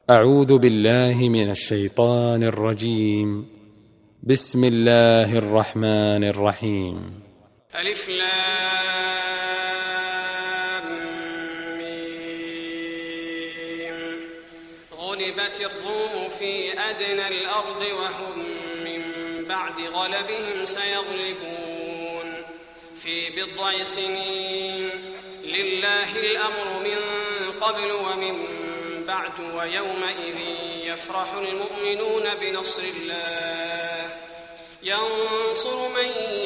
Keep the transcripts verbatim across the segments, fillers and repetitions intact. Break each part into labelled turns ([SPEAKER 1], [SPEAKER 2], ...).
[SPEAKER 1] أعوذ بالله من الشيطان الرجيم. بسم الله الرحمن الرحيم.
[SPEAKER 2] ألف لام ميم. غلبت الروم في أدنى الأرض وهم من بعد غلبهم سيغلبون في بضع سنين. لله الأمر من قبل ومن بعد ويومئذ يفرح المؤمنون بنصر الله ينصر من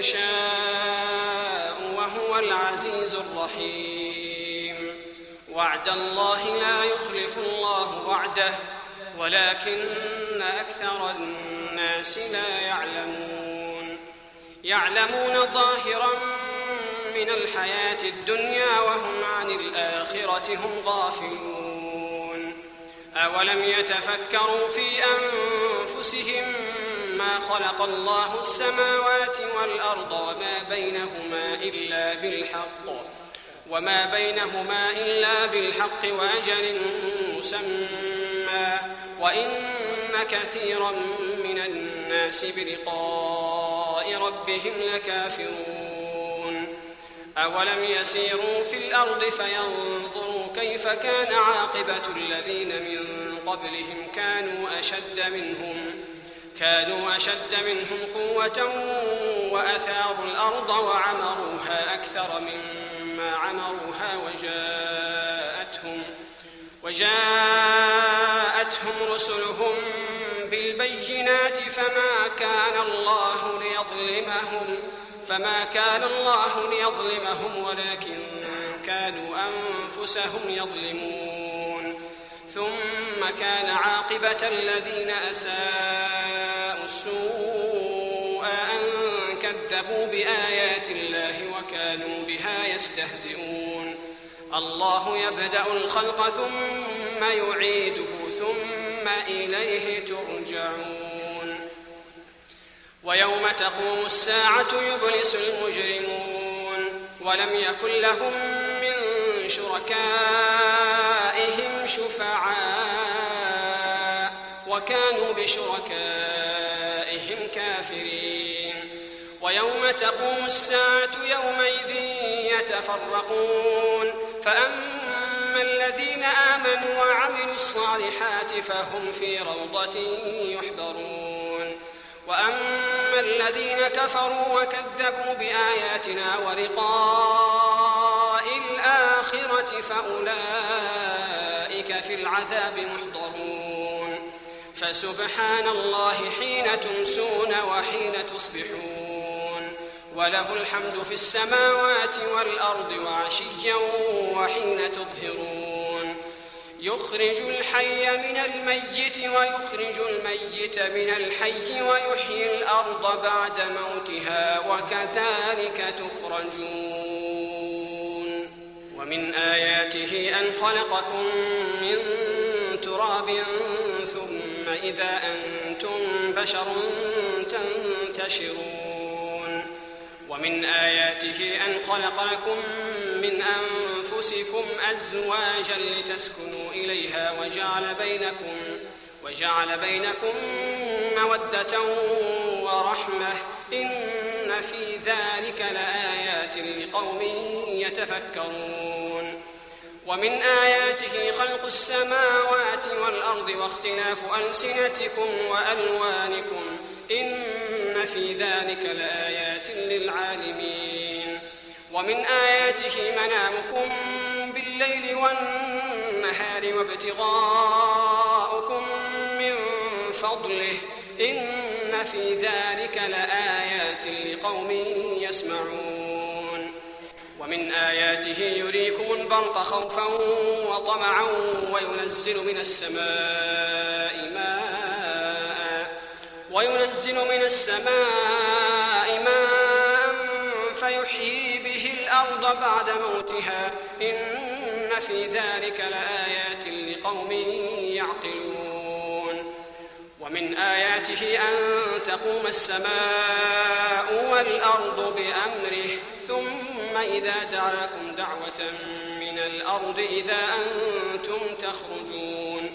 [SPEAKER 2] يشاء وهو العزيز الرحيم. وعد الله لا يخلف الله وعده ولكن أكثر الناس لا يعلمون. يعلمون ظاهرا من الحياة الدنيا وهم عن الآخرة هم غافلون. أولم يتفكروا في أنفسهم ما خلق الله السماوات والأرض وما بينهما إلا بالحق وما بينهما إلا بالحق وأجل مسمى وإن كثيرا من الناس بلقاء ربهم لكافرون. أولم يسيروا في الأرض فينظروا كيف كان عاقبة الذين من قبلهم كانوا أشد منهم كانوا أشد منهم قوة وأثاروا الأرض وعمروها أكثر مما عمروها وجاءتهم وجاءتهم رسلهم بالبينات فما كان الله ليظلمهم فما كان الله ليظلمهم ولكن كانوا أنفسهم يظلمون. ثم كان عاقبة الذين أساءوا السوء أن كذبوا بآيات الله وكانوا بها يستهزئون. الله يبدأ الخلق ثم يعيده ثم إليه ترجعون. ويوم تقوم الساعة يبلس المجرمون ولم يكن لهم من شركائهم شفعاء وكانوا بشركائهم كافرين. ويوم تقوم الساعة يومئذ يتفرقون فأما الذين آمنوا وعملوا الصالحات فهم في روضة يحبرون وأما الذين كفروا وكذبوا بآياتنا ولقاء الآخرة فأولئك في العذاب محضرون. فسبحان الله حين تمسون وحين تصبحون وله الحمد في السماوات والأرض وعشيا وحين تظهرون. يخرج الحي من الميت ويخرج الميت من الحي ويحيي الأرض بعد موتها وكذلك تخرجون. ومن آياته أن خلقكم من تراب ثم إذا أنتم بشر تنتشرون. ومن آياته أن خلق لكم من أنفسكم أزواجا لتسكنوا إليها وجعل بينكم وجعل بينكم مودة ورحمة إن في ذلك لآيات لقوم يتفكرون. ومن آياته خلق السماوات والأرض واختلاف ألسنتكم وألوانكم إن في ذلك لآيات للعالمين. ومن آياته منامكم بالليل والنهار وابتغاؤكم من فضله إن في ذلك لآيات لقوم يسمعون. ومن آياته يريكم البرق خوفا وطمعا وينزل من السماء ماء وينزل من السماء ماء فيحيي به الأرض بعد موتها إن في ذلك لآيات لقوم يعقلون. ومن آياته أن تقوم السماء والأرض بأمره ثم إذا دعاكم دعوة من الأرض إذا أنتم تخرجون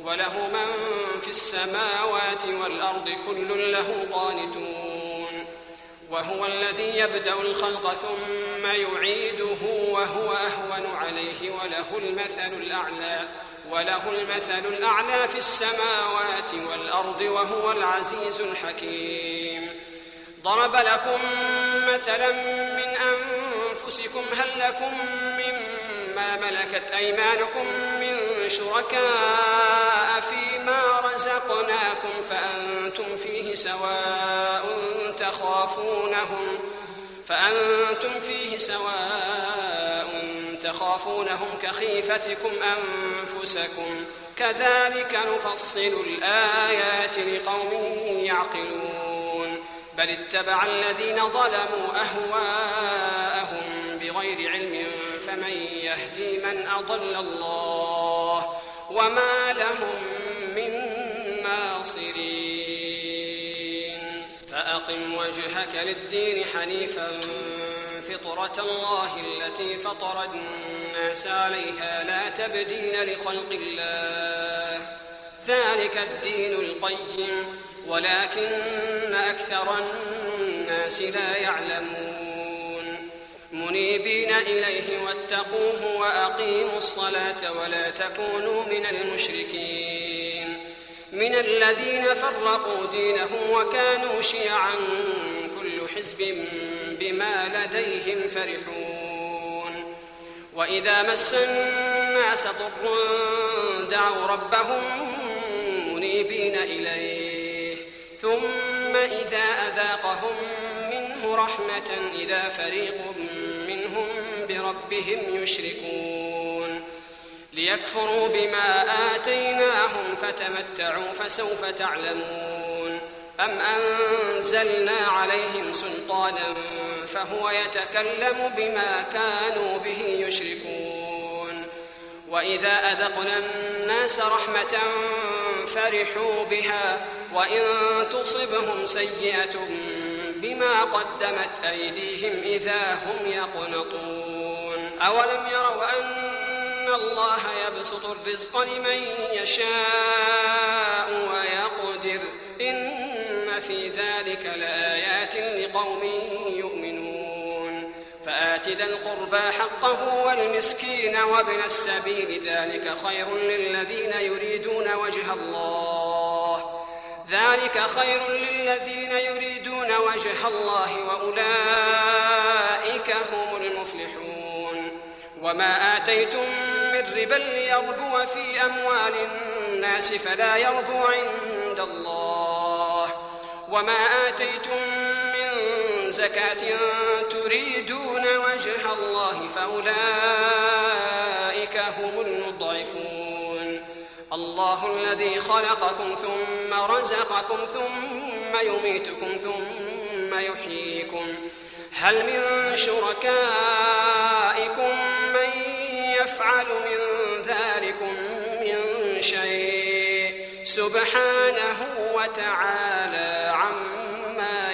[SPEAKER 2] وله من في السماوات والأرض كل له قانتون وهو الذي يبدأ الخلق ثم يعيده وهو أهون عليه وله المثل الأعلى وله المثل الأعلى في السماوات والأرض وهو العزيز الحكيم. ضرب لكم مثلا من أنفسكم هل لكم مما ملكت أيمانكم من شركاء فيما رزقناكم فأنتم فيه سواء تخافونهم فأنتم فيه سواء تخافونهم كخيفتكم أنفسكم كذلك نفصل الآيات لقوم يعقلون. بل اتبع الذين ظلموا أهواءهم بغير علم فمن يهدي من أضل الله وما لهم من ناصرين. فأقم وجهك للدين حنيفا فطرة الله التي فطر الناس عليها لا تبديل لخلق الله ذلك الدين القيم ولكن أكثر الناس لا يعلمون. منيبين إليه واتقوه وأقيموا الصلاة ولا تكونوا من المشركين من الذين فرقوا دينهم وكانوا شيعا كل حزب بما لديهم فرحون. وإذا مس الناس ضر دعوا ربهم منيبين إليه ثم إذا أذاقهم منه رحمة إذا فريق منهم بربهم يشركون. ليكفروا بما آتيناهم فتمتعوا فسوف تعلمون. أم أنزلنا عليهم سلطانا فهو يتكلم بما كانوا به يشركون. وإذا أذقنا الناس رحمة فرحوا بها وإن تصبهم سيئة بما قدمت أيديهم إذا هم يقنطون. أولم يروا أن الله يبسط الرزق لمن يشاء ويقدر إن في ذلك لآيات لقوم يؤمنون. فآت ذا القربى حقه والمسكين وابن السبيل ذلك خير للذين يريدون وجه الله ذلك خير للذين يريدون وجه الله وأولئك هم المفلحون. وما آتيتم من ربا ليربو في أموال الناس فلا يربو عند الله وما آتيتم من زكاة تريدون وجه الله فأولئك هم المضعفون. الله الذي خلقكم ثم رزقكم ثم يميتكم ثم يحييكم هل من شركائكم من يفعل من ذلكم من شيء سبحانه وتعالى عما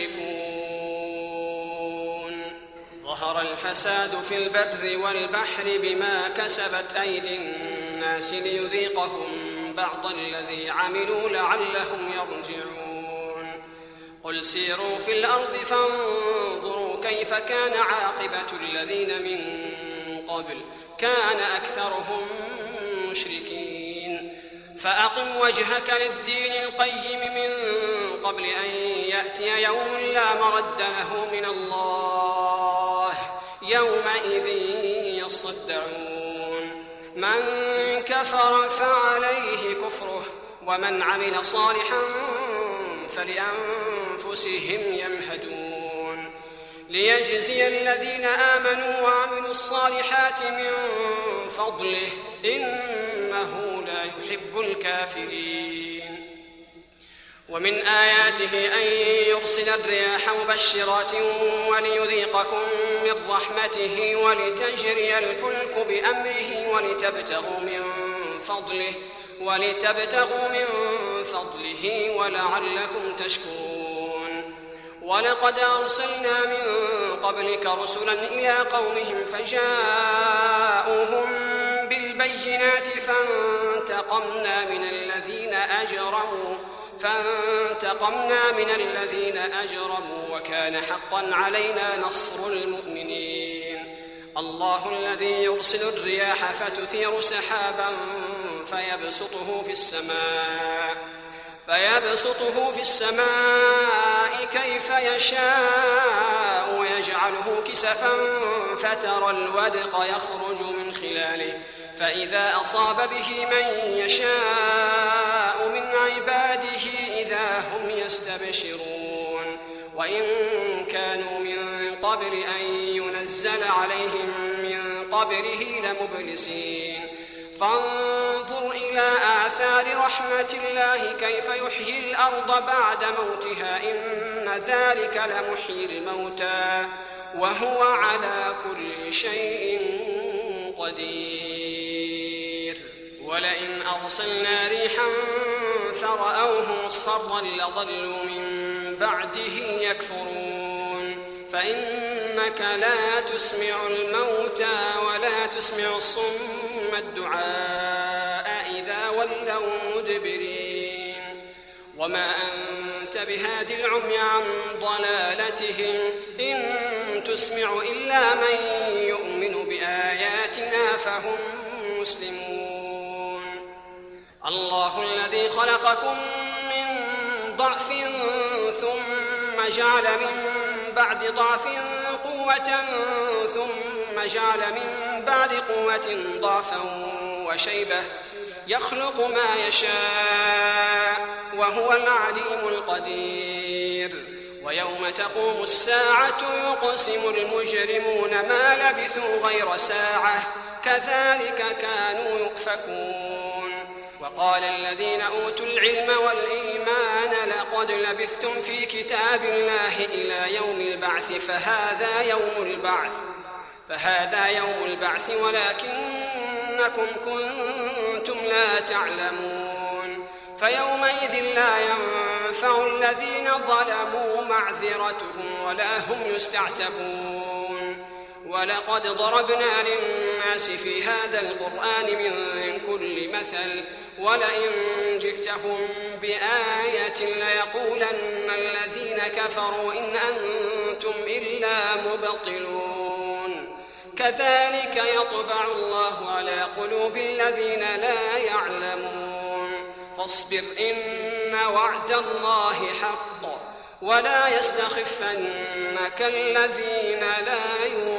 [SPEAKER 2] يشركون. ظهر الفساد في البر والبحر بما كسبت أيدي الناس ليذيقهم بعض الذي عملوا لعلهم يرجعون. قل سيروا في الأرض فانظروا كيف كان عاقبة الذين من قبل كان أكثرهم مشركين. فأقم وجهك للدين القيم من قبل أن يأتي يوم لا مرد له من الله يومئذ يصدعون. من كفر فعليه كفره ومن عمل صالحا فلأنفسهم يمهدون. ليجزي الذين آمنوا وعملوا الصالحات من فضله إنه لا يحب الكافرين. ومن آياته أن يرسل الرياح مبشرات وليذيقكم من رحمته ولتجري الفلك بأمره ولتبتغوا من فضله ولتبتغوا من فضله ولعلكم تشكرون. ولقد أرسلنا من قبلك رسلا إلى قومهم فجاءوهم بالبينات بالبينات فانتقمنا من الذين أجرموا فانتقمنا من الذين أجرموا وكان حقا علينا نصر المؤمنين. الله الذي يرسل الرياح فتثير سحابا فيبسطه في السماء فيبسطه في السماء كيف يشاء ويجعله كسفا فترى الودق يخرج من خلاله فإذا أصاب به من يشاء من عباده إذا هم يستبشرون. وإن كانوا من قبل أن ينزل عليهم من قبله لمبلسين. فانظر إلى آثار رحمة الله كيف يحيي الأرض بعد موتها إن ذلك لمحيي الموتى وهو على كل شيء قدير. ولئن أرسلنا ريحا فرأوه مصفرا لظلوا من بعده يكفرون. فإنك لا تسمع الموتى ولا تسمع الصم الدعاء إذا ولوا مدبرين. وما أنت بهادي العمي عن ضلالتهم إن تسمع إلا من يؤمن بآياتنا فهم مسلمون. الله الذي خلقكم من ضعف ثم جعل من بعد ضعف قوة ثم جعل من بعد قوة ضعفا وشيبة يخلق ما يشاء وهو العليم القدير. ويوم تقوم الساعة يقسم المجرمون ما لبثوا غير ساعة كذلك كانوا يؤفكون. وقال الذين أوتوا العلم والإيمان لقد لبثتم في كتاب الله إلى يوم البعث فهذا يوم البعث فهذا يوم البعث ولكنكم كنتم لا تعلمون. فيومئذ لا ينفع الذين ظلموا معذرتهم ولا هم يستعتبون. ولقد ضربنا للناس في هذا القرآن من كل مثل ولئن جئتهم بآية ليقولن الذين كفروا إن أنتم إلا مبطلون. كذلك يطبع الله على قلوب الذين لا يعلمون. فاصبر إن وعد الله حق ولا يستخفنك الذين لا يؤمنون.